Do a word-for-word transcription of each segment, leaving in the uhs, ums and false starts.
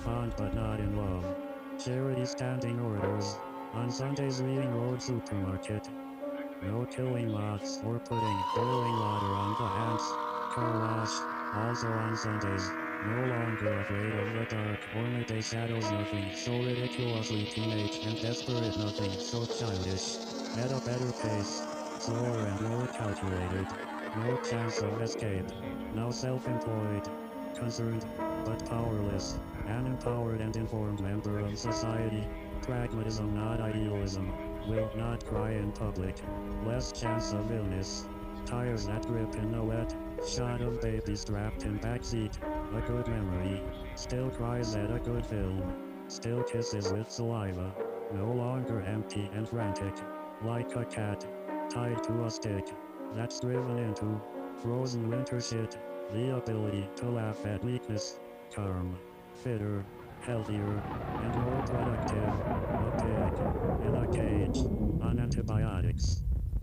fond but not in love. Charity standing orders. On Sundays reading Road Supermarket. No killing moths or putting boiling water on the ants. Car wash. Also on Sundays. No longer afraid of the dark or midday shadows. Nothing so ridiculously teenage and desperate. Nothing so childish. At a better pace. Slower and more calculated. No chance of escape. Now self-employed. Concerned, but powerless. An empowered and informed member of society. Pragmatism, not idealism. Will not cry in public. Less chance of illness. Tires that grip in the wet. Shot of baby strapped in backseat. A good memory. Still cries at a good film. Still kisses with saliva. No longer empty and frantic. Like a cat. Tied to a stick. That's driven into frozen winter shit. The ability to laugh at weakness. Calm. Fitter. Healthier. And more productive. A pig. In a cage. On antibiotics.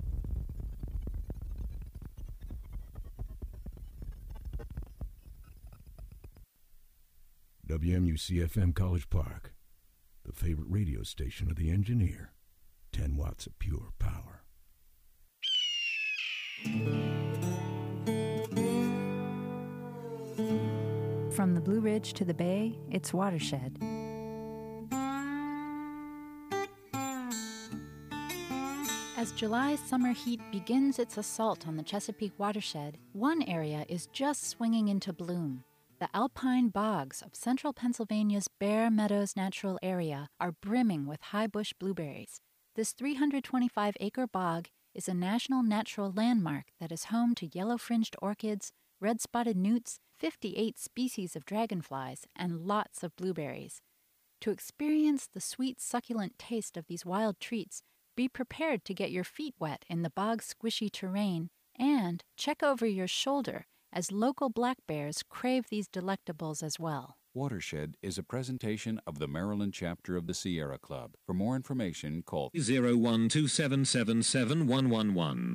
W M U C F M College Park, the favorite radio station of the engineer. ten watts of pure power. From the Blue Ridge to the Bay, it's Watershed. As July's summer heat begins its assault on the Chesapeake watershed, one area is just swinging into bloom. The alpine bogs of central Pennsylvania's Bear Meadows Natural Area are brimming with high-bush blueberries. This three hundred twenty-five acre bog is a national natural landmark that is home to yellow-fringed orchids, red-spotted newts, fifty-eight species of dragonflies, and lots of blueberries. To experience the sweet, succulent taste of these wild treats, be prepared to get your feet wet in the bog's squishy terrain, and check over your shoulder as local black bears crave these delectables as well. Watershed is a presentation of the Maryland chapter of the Sierra Club. For more information, call zero one two seven seven seven one one one.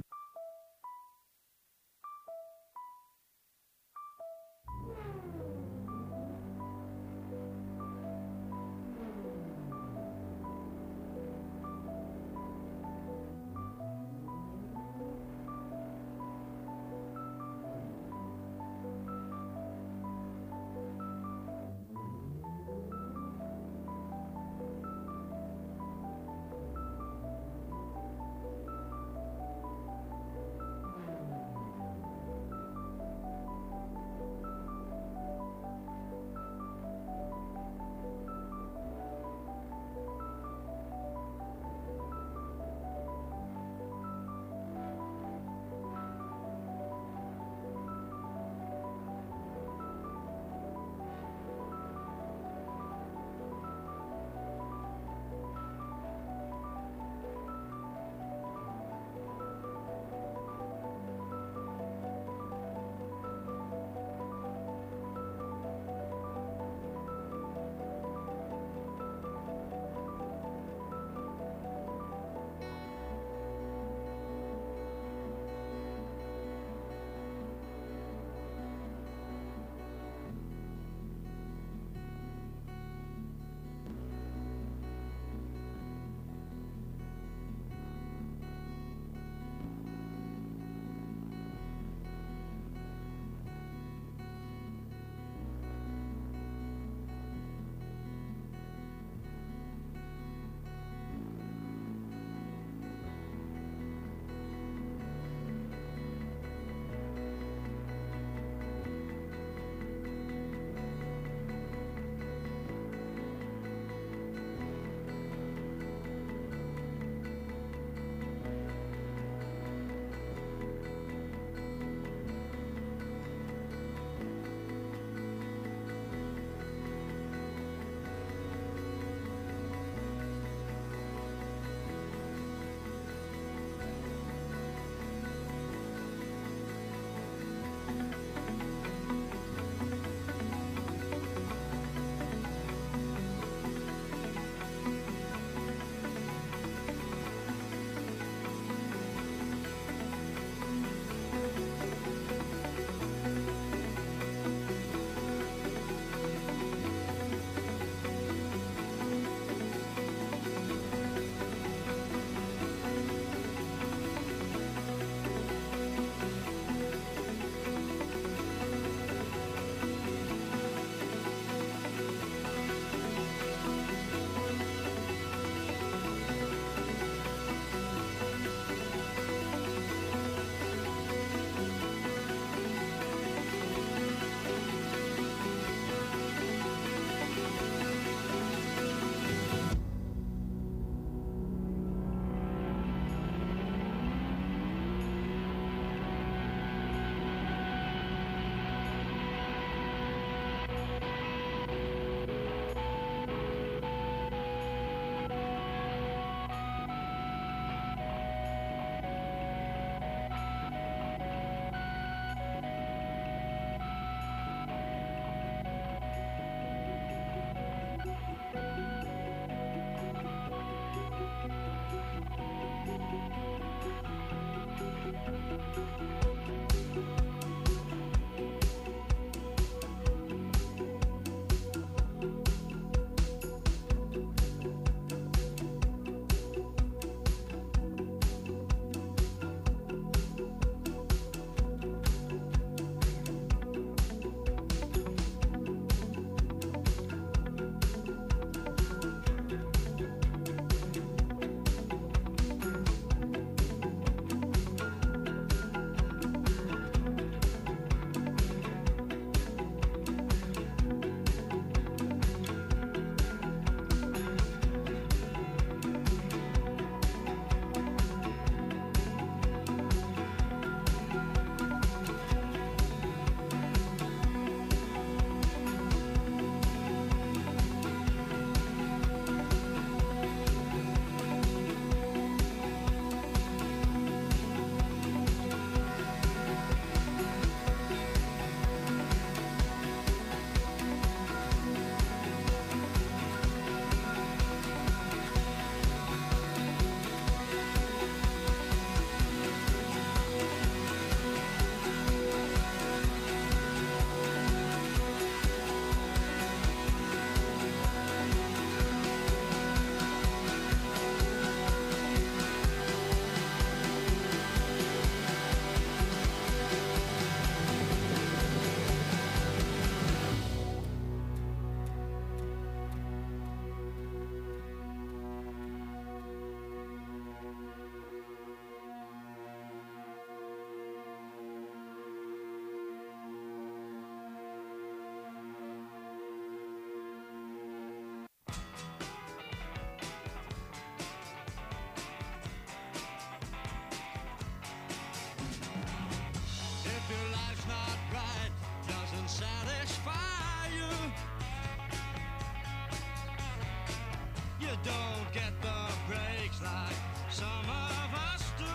don't get the breaks like some of us do.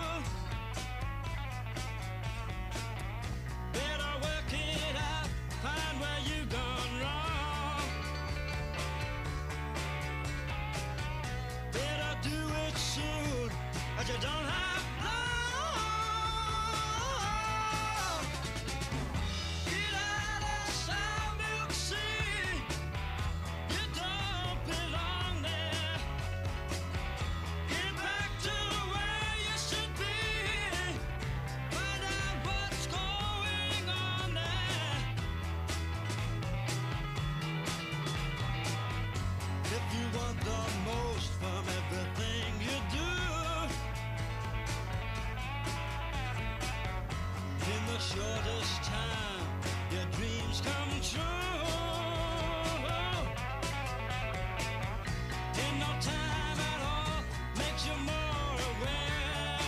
Better work it out, find where you gone wrong. Better do it soon, but you don't have long. Get out of South Milk Sea, you don't belong there. Get back to where you should be, find out what's going on there. If you want the most from everything you do, in the shortest time, your dreams come true. In no time at all, makes you more aware.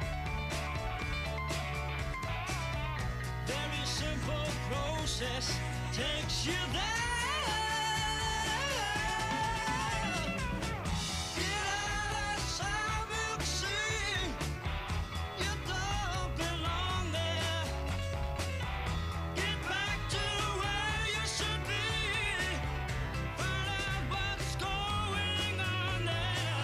Very simple process takes you there. Get out of South Milk Sea, you don't belong there. Get back to where you should be, find out what's going on there.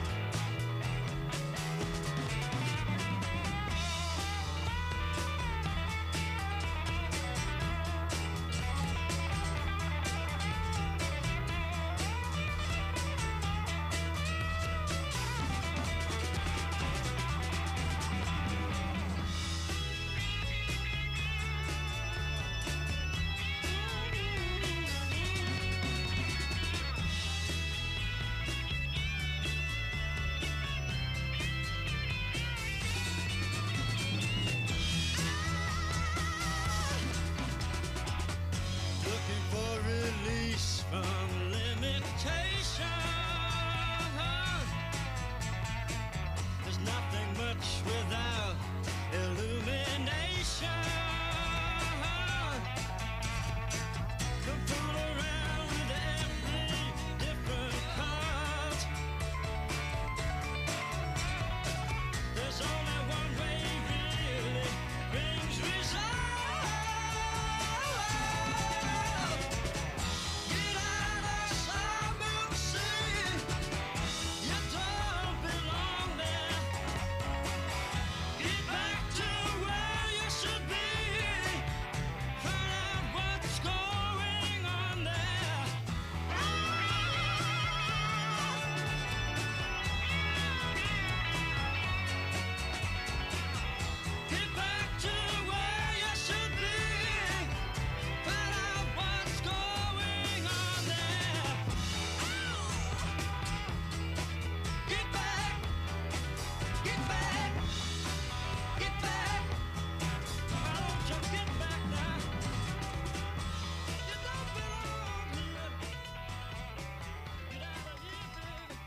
Looking for release from limitation. There's nothing much without illumination. Come fool around with every different card. There's only one way really brings result. Get out of South Milk Sea, you don't belong there. Get back to where you should be, find out what's going on there. Get back to where you should be, find out what's going on there. Get back, get back, get back. Why don't you get back now? You don't belong here. Get out of here, baby.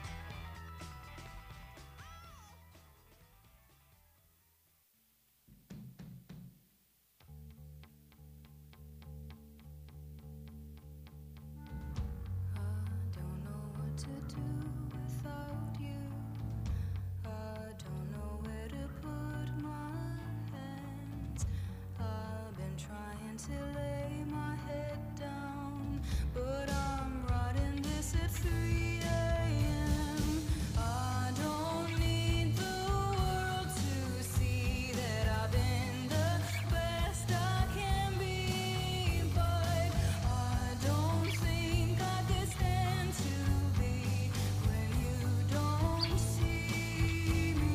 I don't know what to do without you. I don't know where to put my hands. I've been trying to lay my head down, but I'm writing this at three a.m. I don't need the world to see that I've been the best I can be, but I don't think I can stand to be when you don't see me.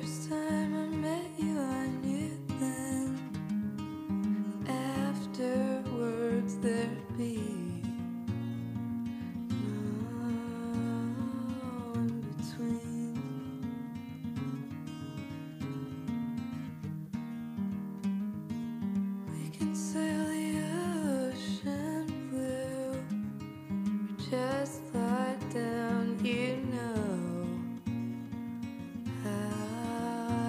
first time I met you, I knew then. Afterwards, there'd be no in between. We can sail the ocean blue, or just lie down, you know how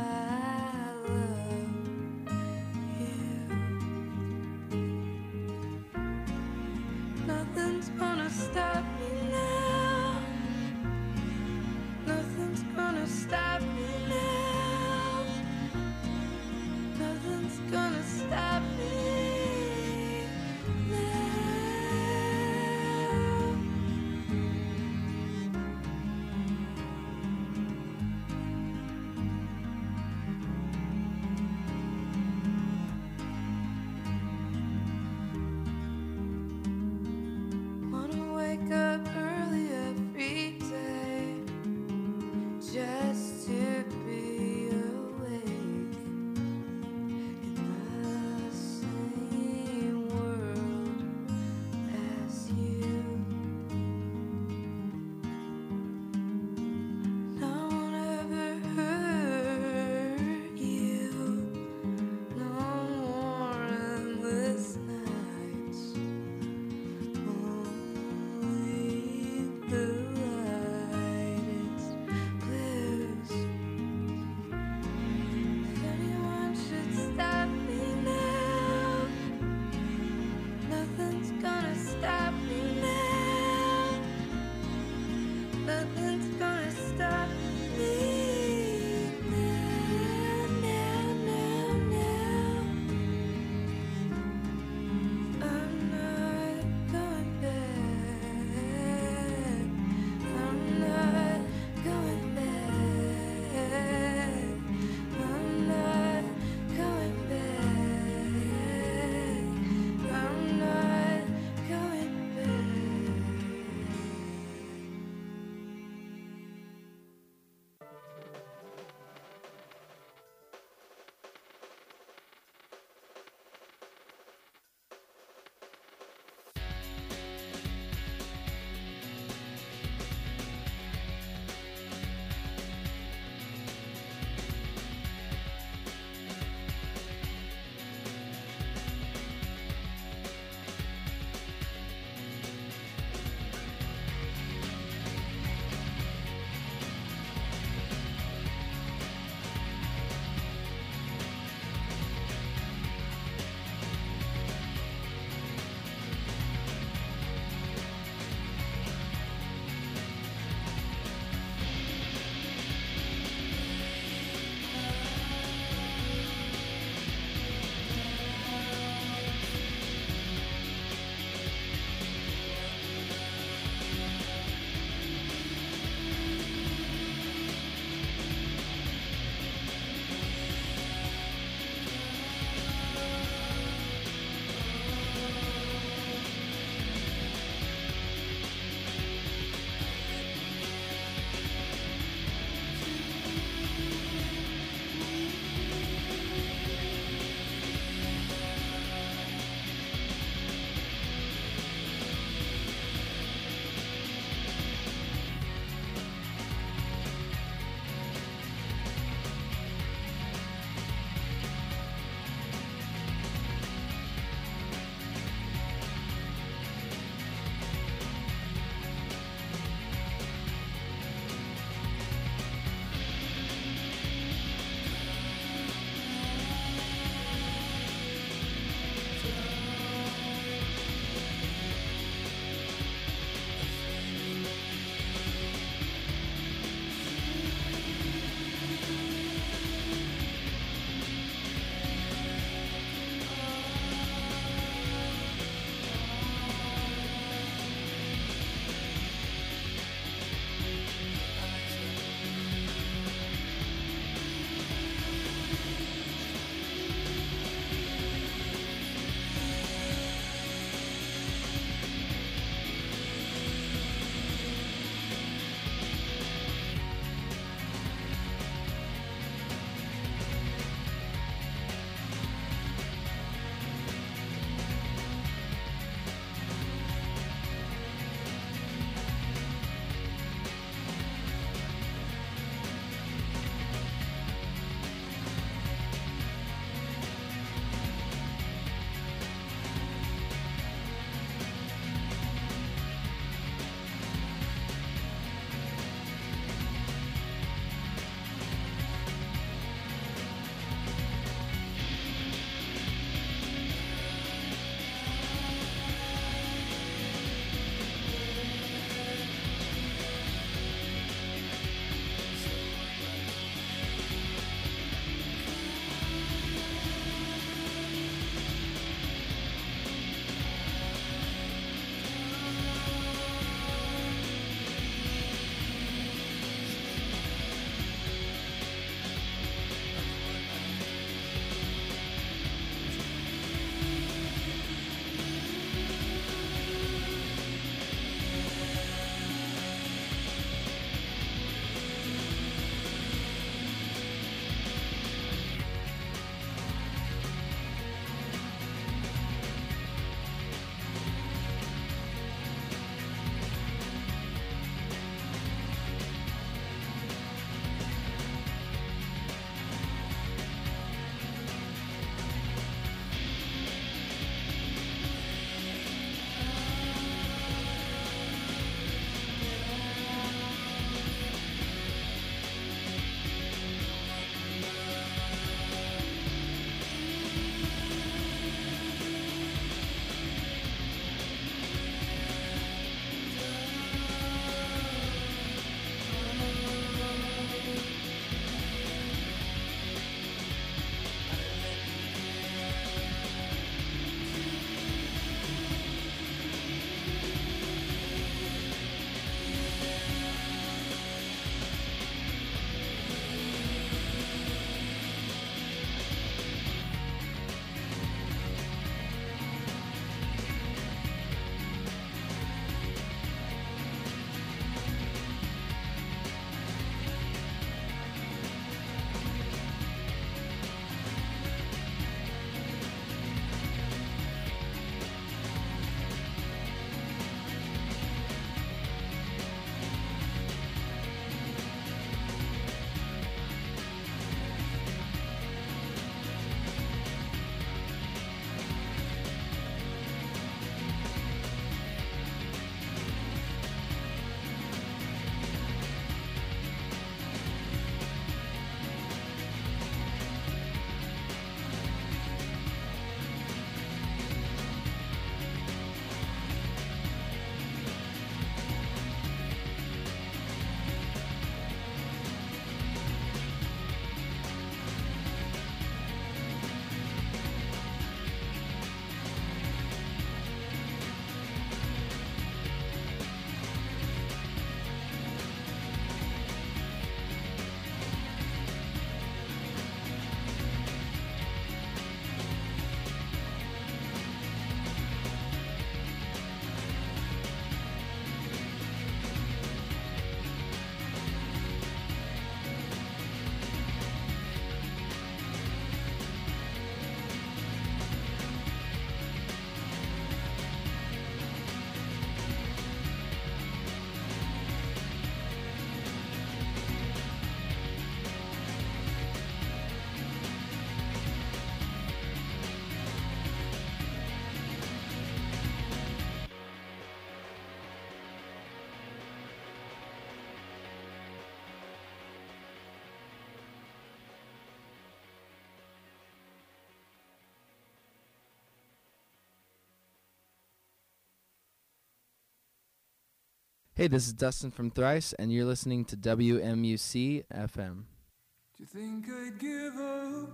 Hey, this is Dustin from Thrice, and you're listening to W M U C F M. Do you think I'd give up?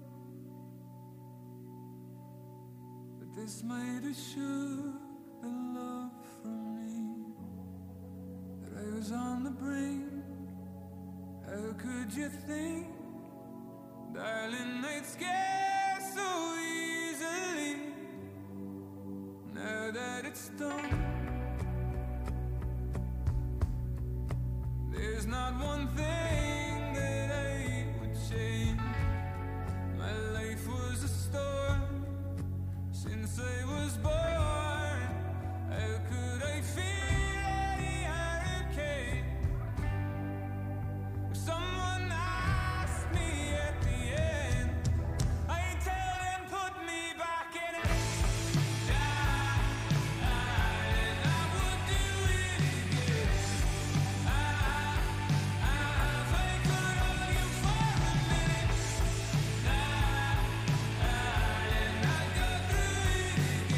But this might have shook the love from me. That I was on the brink. How could you think, darling, I'd scare so easily? Now that it's done, there's not one thing that I would change. My life was a storm since I was born. How could I fear any hurricane? If someone asked me at the end, I'd tell them put me back in it. Darling, I would do it again. If I could hold you for a minute, darling, I'd go through it again.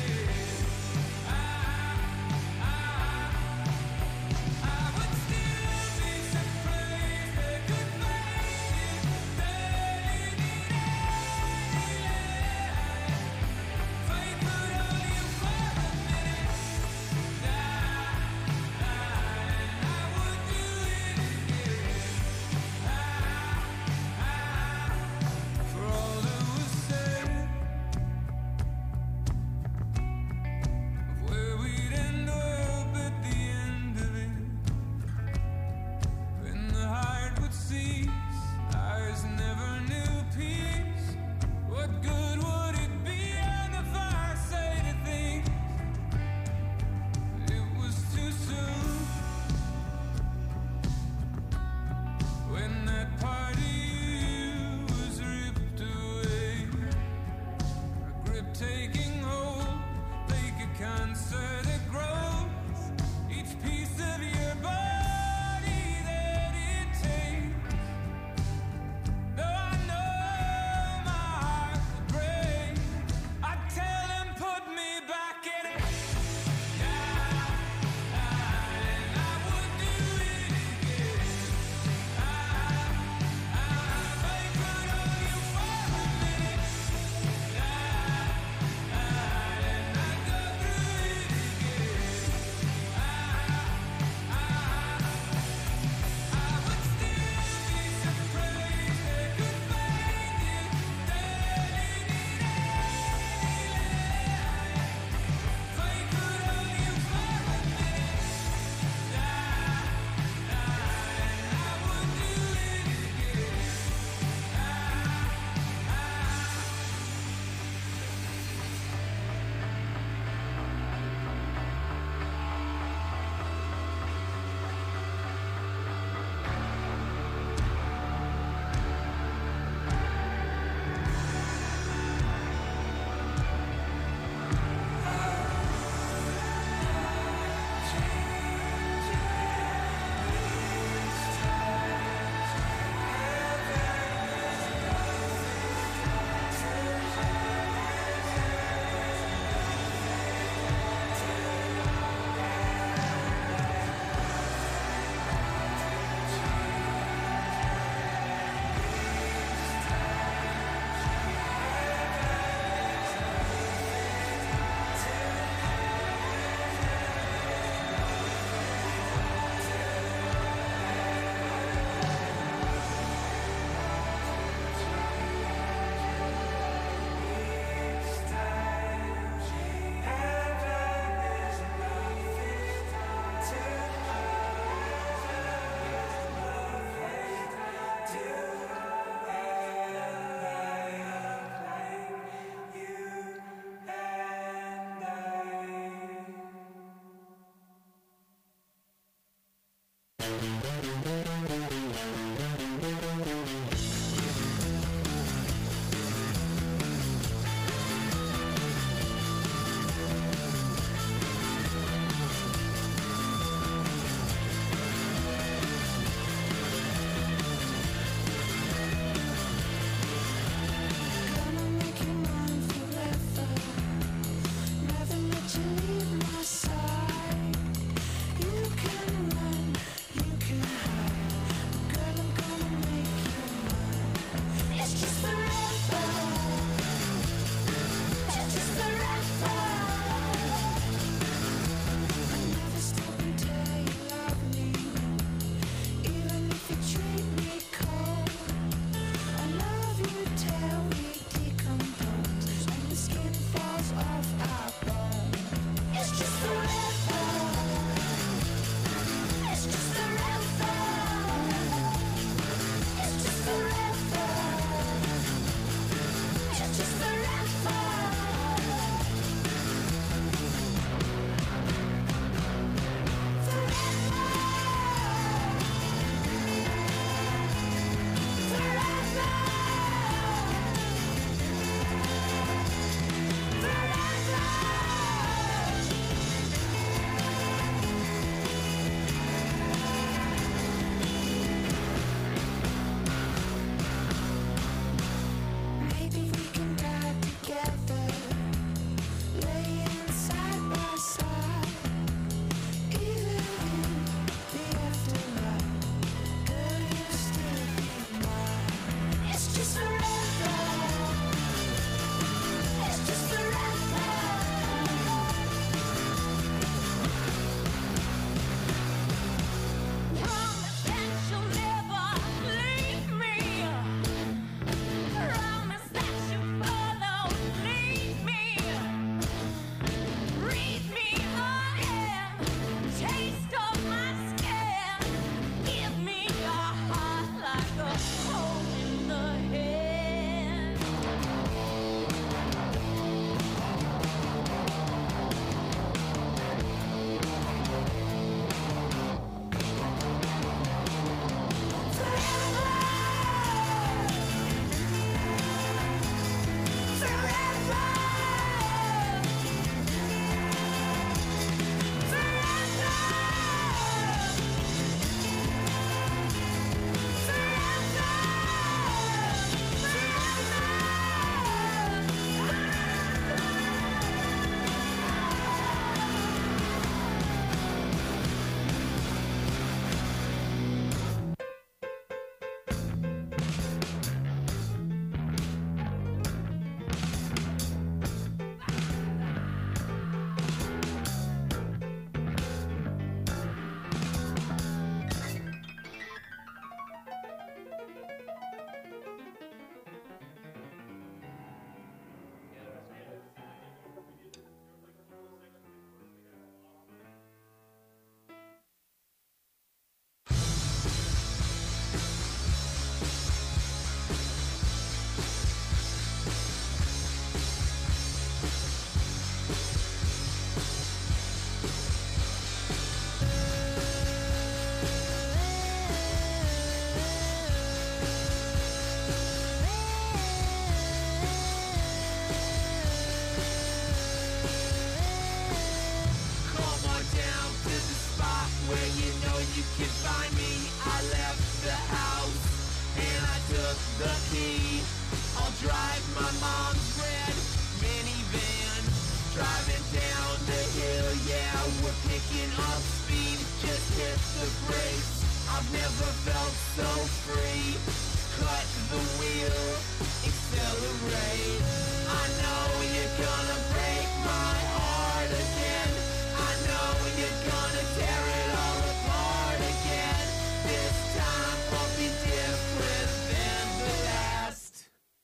you can find me. I left the house and I took the key. I'll drive my mom's red minivan, driving down the hill. Yeah, we're picking up speed, just hit the brakes. I've never felt so free. Cut the wheel, accelerate. I know you're gonna break my heart again. I know you're gonna tear it all apart again. This time won't be different than the last.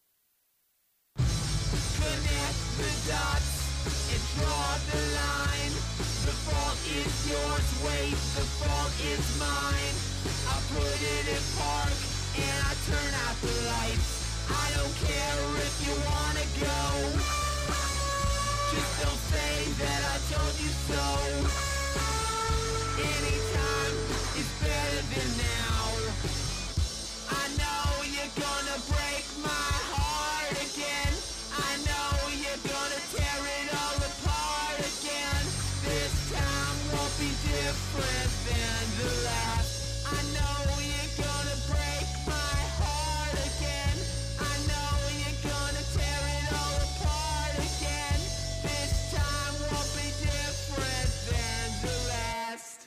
Connect the dots and draw the line. The fault is yours, wait, the fault is mine. I put it in park and I turn out the lights. I don't care if you wanna go. Just don't say that I told you so. Anytime is better than now. I know you're gonna break my heart again. I know you're gonna tear it all apart again. This time won't be different than the last. I know you're gonna break my heart again. I know you're gonna tear it all apart again. This time won't be different than the last.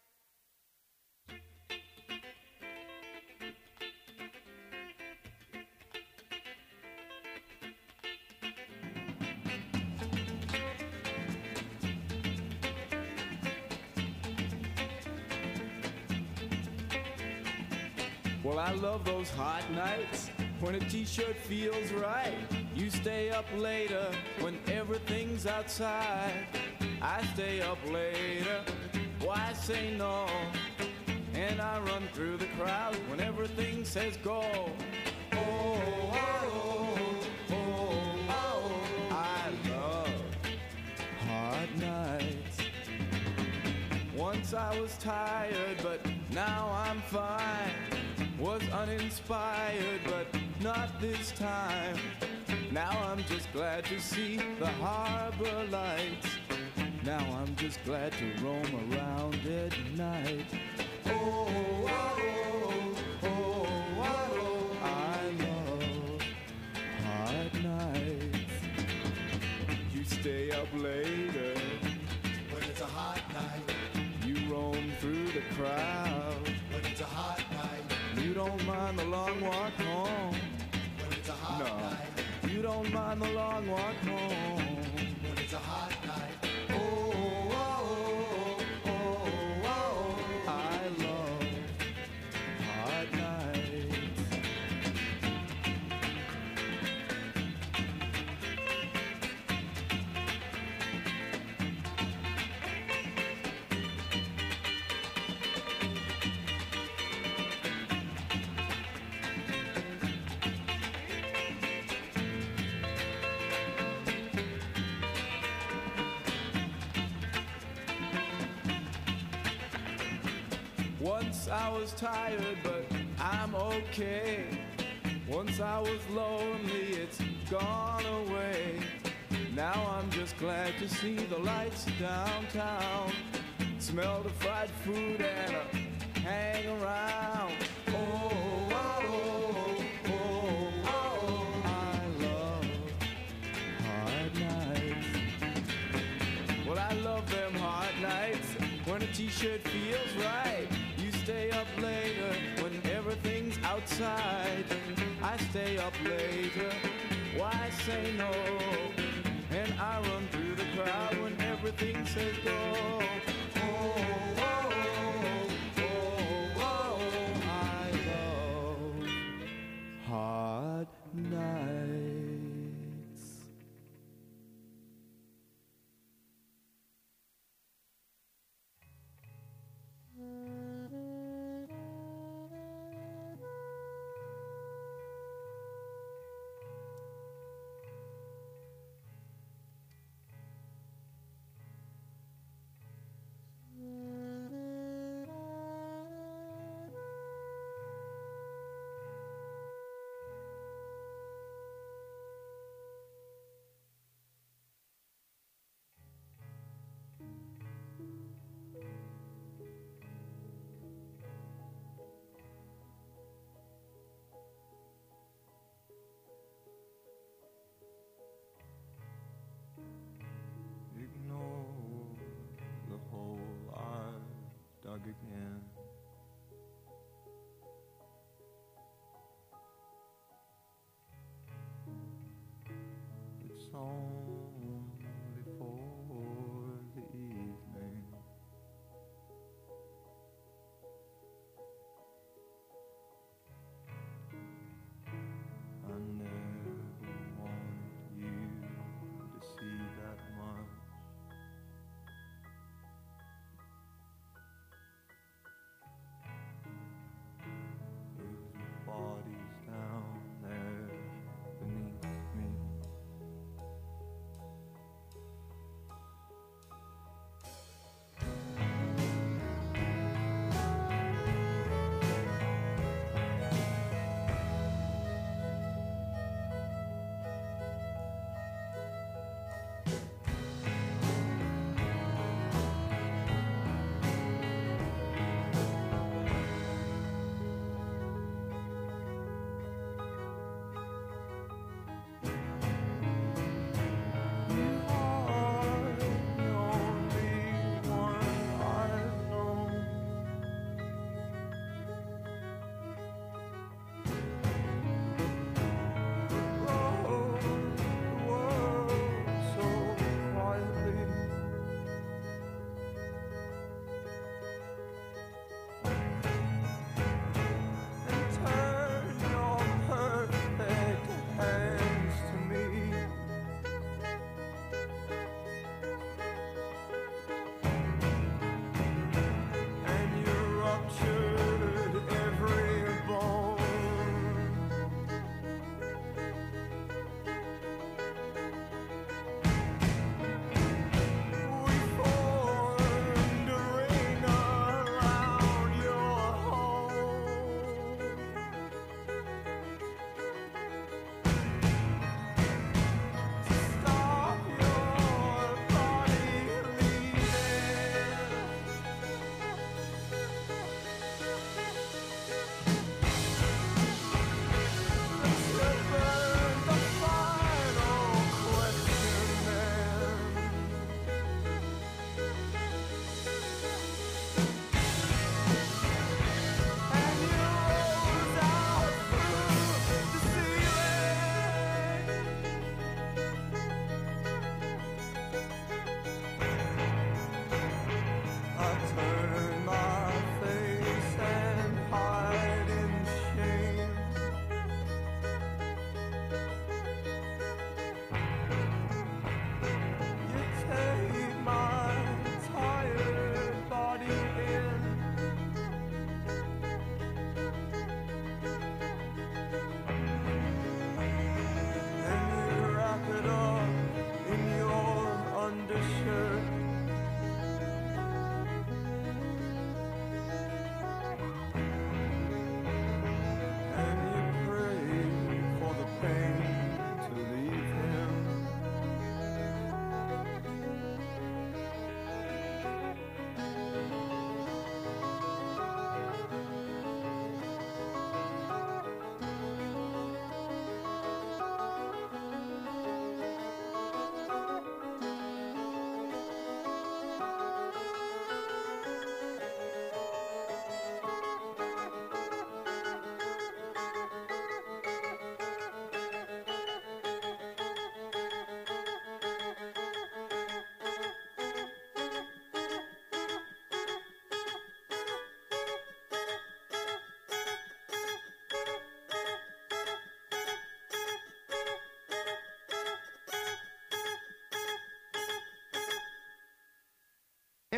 Well, I love those hot nights when a t-shirt feels right. You stay up later when everything's outside. I stay up later, why say no? And I run through the crowd when everything says go. Oh, oh, oh, oh, oh, I love hot nights. Once I was tired, but now I'm fine. Was uninspired, but not this time. Now I'm just glad to see the harbor lights. Now I'm just glad to roam around at night. Oh, oh, oh, oh, oh, I love hot nights. You stay up later when it's a hot night. You roam through the crowd when it's a hot night. You don't mind the long walk home when it's a hot no. night. You don't mind the long walk home when it's a hot night. Oh, oh, oh, oh, oh, I love hot nights. Once I was tired, but I'm okay. Once I was lonely, it's gone away. Now I'm just glad to see the lights downtown. Smell the fried food and uh, hang around. Oh, oh, oh, oh, oh, I love hot nights. Well, I love them hot nights when a t-shirt feels right. You stay up later when everything's outside. I stay up later, why say no? And I run through the crowd when everything says go. Oh, oh, oh, oh, oh, I love hot nights.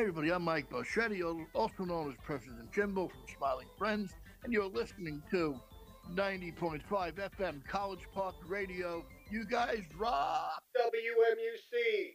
everybody, I'm Mike Boschetti, also known as President Jimbo from Smiling Friends, and you're listening to ninety point five F M College Park Radio. You guys rock! W M U C!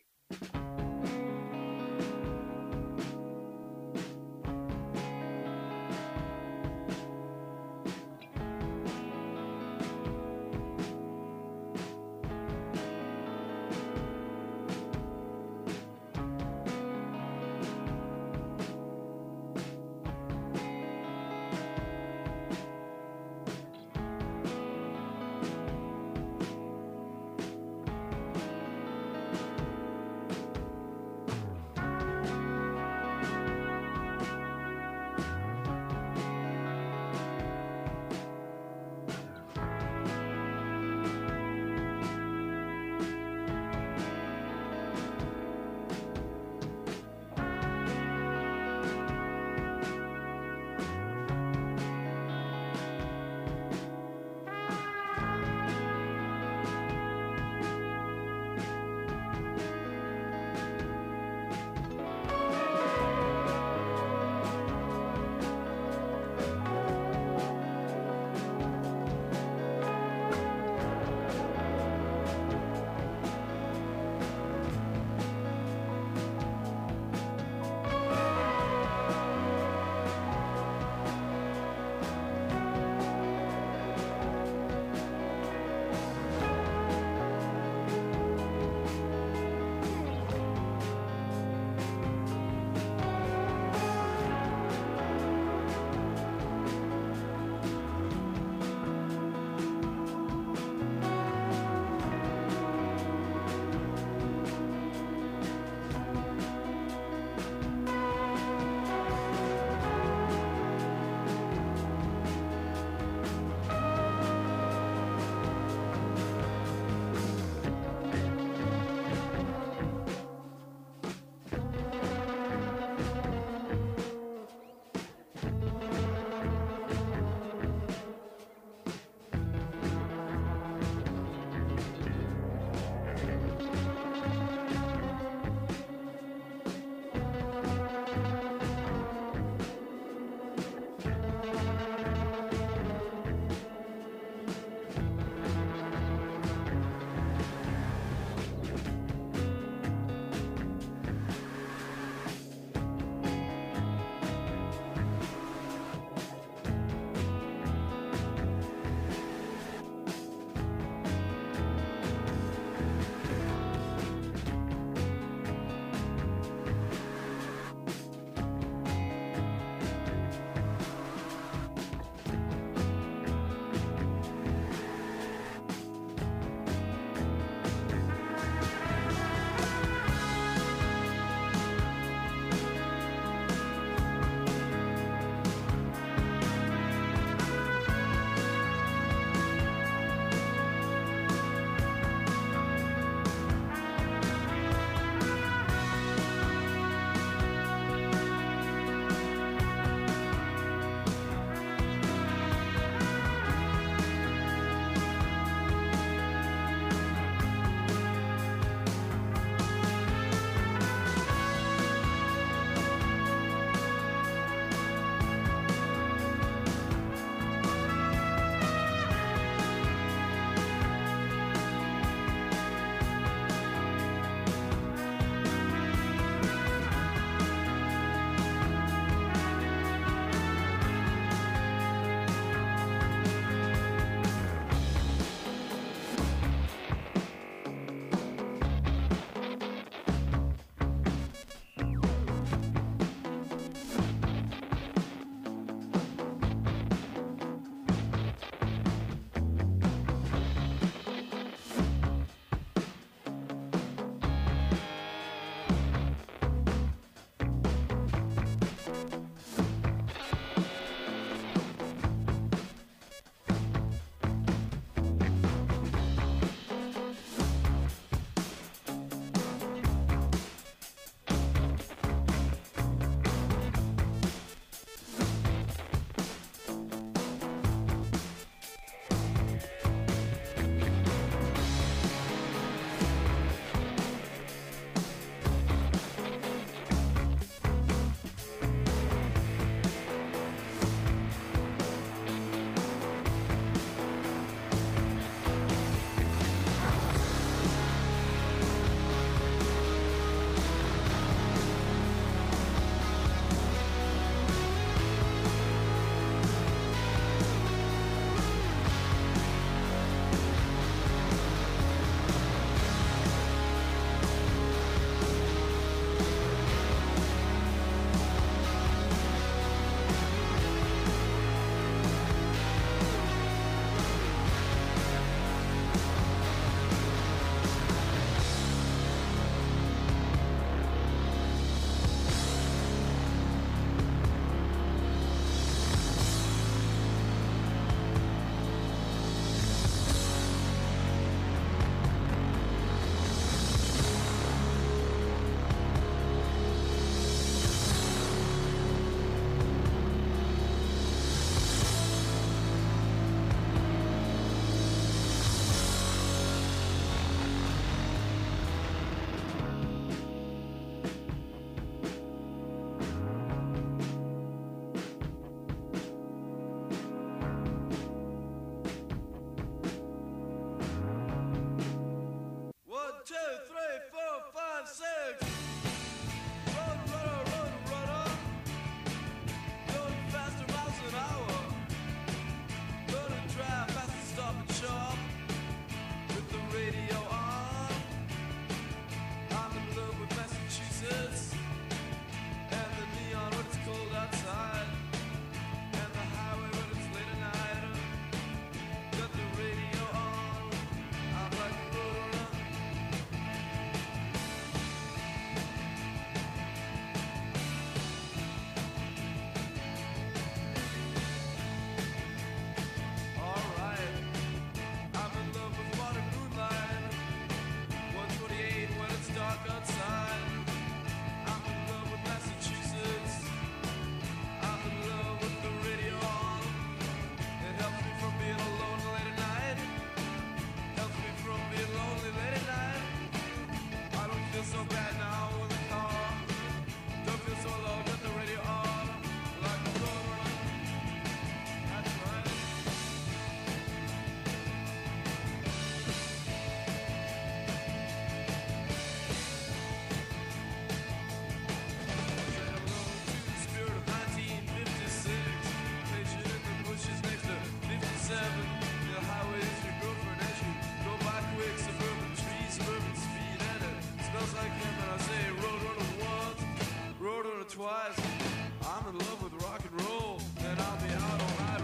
twice. I'm in love with rock and roll, and I'll be out all night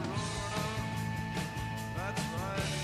rolling. That's right.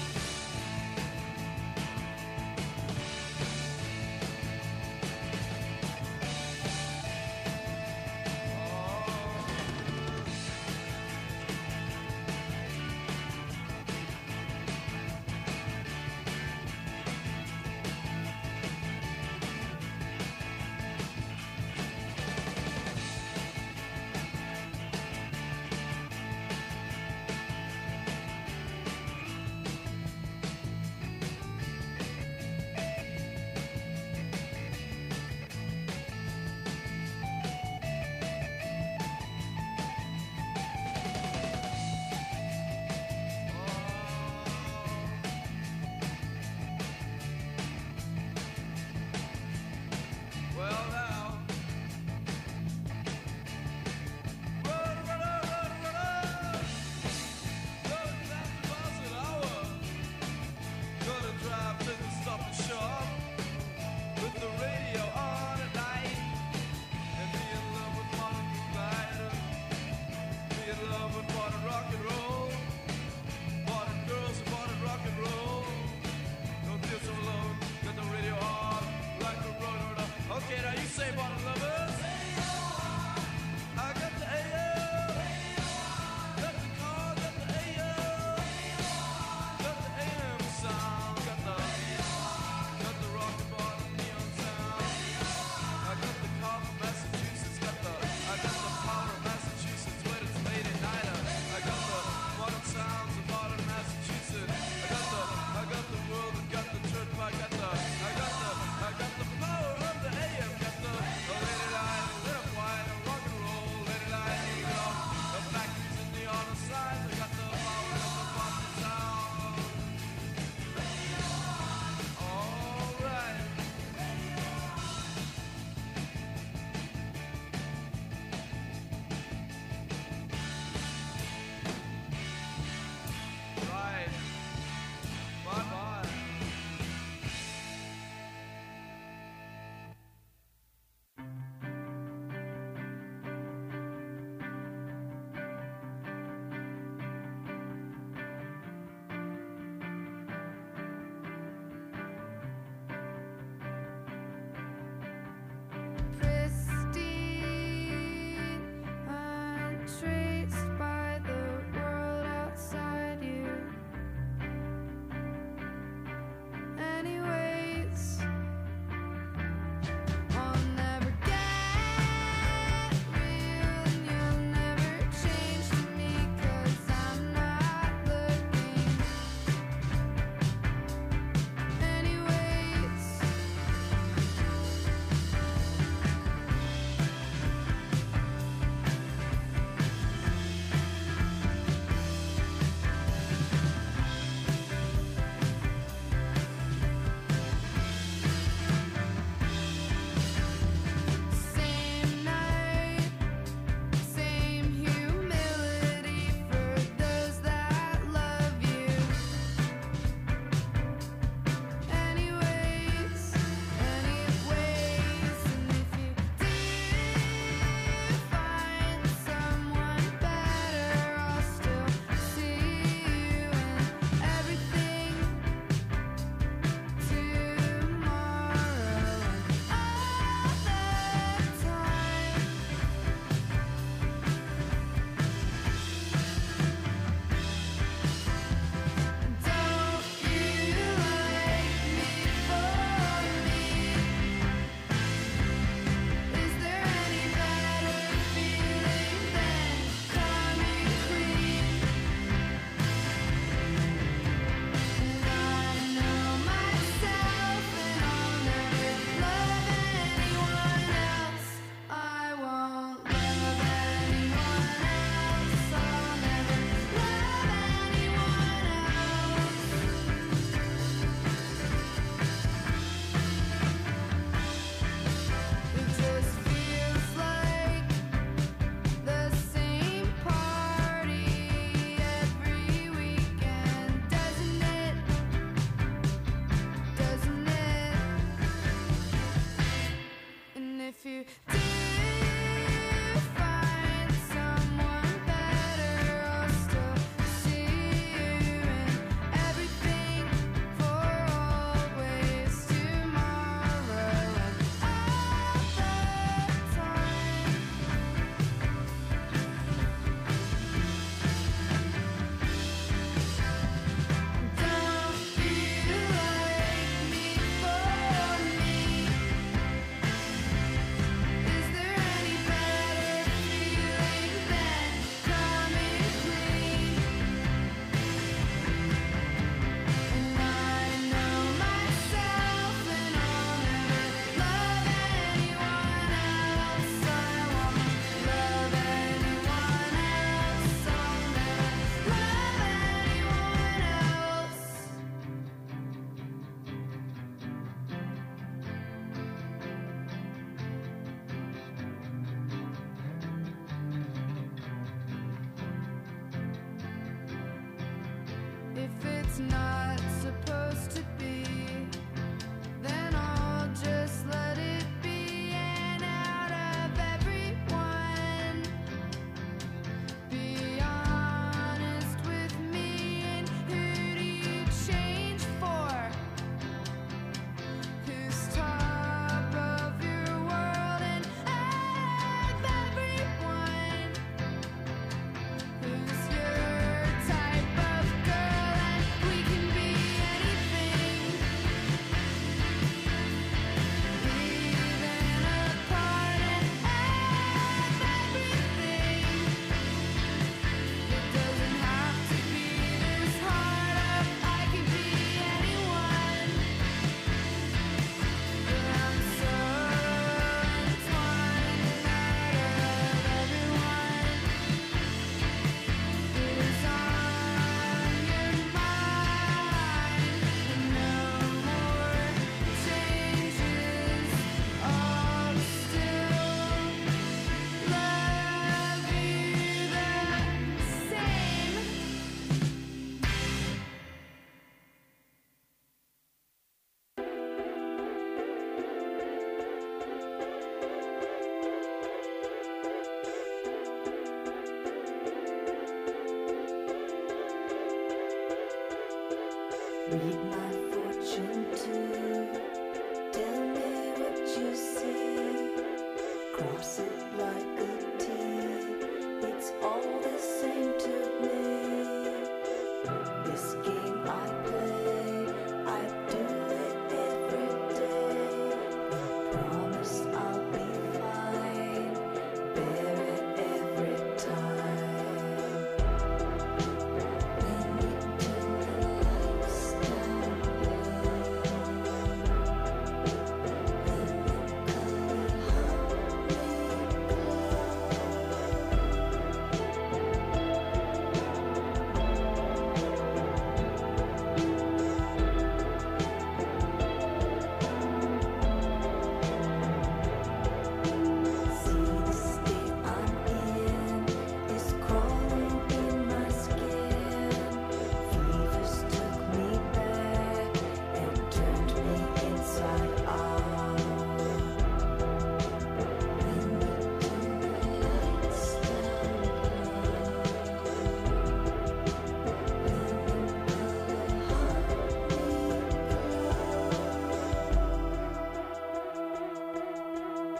I got the, I got the power of the A M, got the, oh, let it out. If it's not supposed to be, then I'll just let it be. And out of everyone, be honest with me. And who do you change for? Who's top of your world? And of everyone, who's your type of girl? And we can be anything, even apart. And of everything, it doesn't have to be this hard. I can be anyone, but I'm so entwined. And out of everyone is on your mind. And no more changes. I'll still love you the same. Read my fortune too. Tell me what you see. Cross it like a T. It's all the same to me. This game I play, I do it every day. Promise I'll be fine. Bear it every time. When you turn the lights down see the state I'm in is crawling in my skin. Fevers took me back and turned me inside out. When you turn the lights down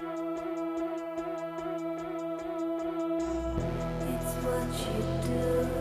it's what you do.